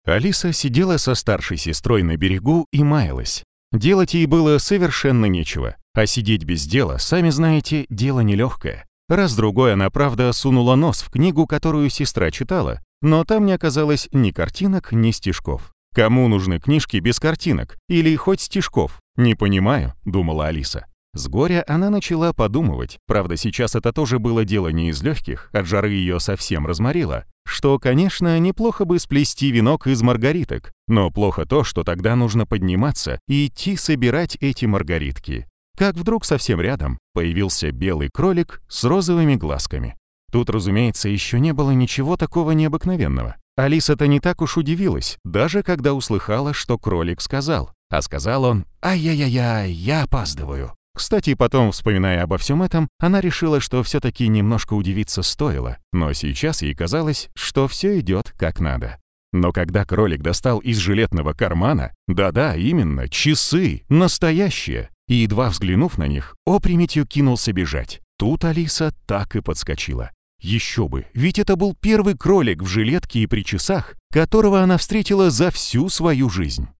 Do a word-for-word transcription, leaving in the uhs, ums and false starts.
Алиса сидела со старшей сестрой на берегу и маялась. Делать ей было совершенно нечего, а сидеть без дела, сами знаете, дело нелегкое. Раз-другой она, правда, сунула нос в книгу, которую сестра читала, но там не оказалось ни картинок, ни стишков. Кому нужны книжки без картинок или хоть стишков? Не понимаю, думала Алиса. С горя она начала подумывать, правда, сейчас это тоже было дело не из легких, от жары ее совсем разморило, что, конечно, неплохо бы сплести венок из маргариток, но плохо то, что тогда нужно подниматься и идти собирать эти маргаритки. Как вдруг совсем рядом появился белый кролик с розовыми глазками. Тут, разумеется, еще не было ничего такого необыкновенного. Алиса-то не так уж удивилась, даже когда услыхала, что кролик сказал. А сказал он: «Ай-яй-яй, я опаздываю». Кстати, потом, вспоминая обо всем этом, она решила, что все-таки немножко удивиться стоило, но сейчас ей казалось, что все идет как надо. Но когда кролик достал из жилетного кармана, да-да, именно, часы, настоящие, и, едва взглянув на них, опрометью кинулся бежать, тут Алиса так и подскочила. Еще бы, ведь это был первый кролик в жилетке и при часах, которого она встретила за всю свою жизнь.